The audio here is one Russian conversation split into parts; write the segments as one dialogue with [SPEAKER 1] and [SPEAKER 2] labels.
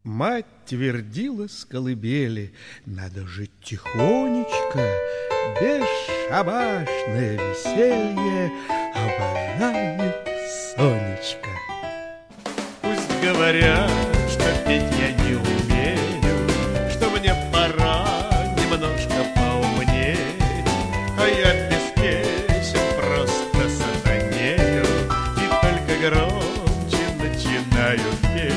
[SPEAKER 1] Мать твердила с колыбели: надо жить тихонечко, бесшабашное веселье обожает Сонечка.
[SPEAKER 2] Пусть говорят, что петь я не умею, что мне пора немножко поумнеть, а я без песен просто сатанею и только громче начинаю петь.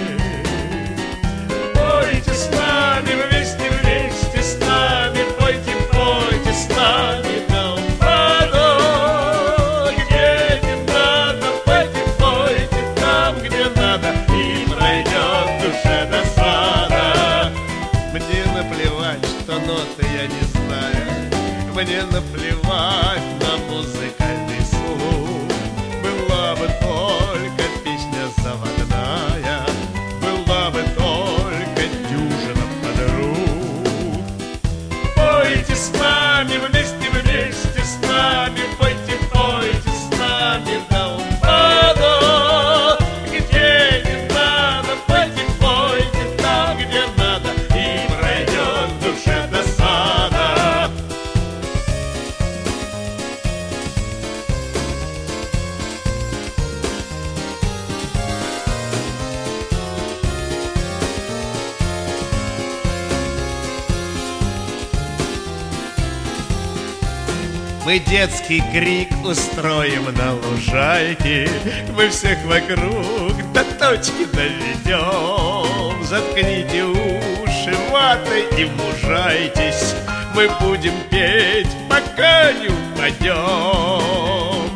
[SPEAKER 2] Пойте с нами вместе, вместе с нами, пойте, пойте с нами до упаду. Где не надо, пойте, пойте там, где надо, и пройдет душе досада. Мне наплевать, что ноты я не знаю, мне наплевать на музыкальный слух. Была бы только песня заводная, была бы только дюжина подруг. Пойте с нами вместе, вместе с нами, пойте, пойте с нами до упаду. Где не надо, пойте, пойте там, где надо, и пройдет в душе досада. Мы детский крик устроим на лужайке, мы всех вокруг до точки доведем. Заткните уши ватой и мужайтесь, мы будем петь, пока не упадем.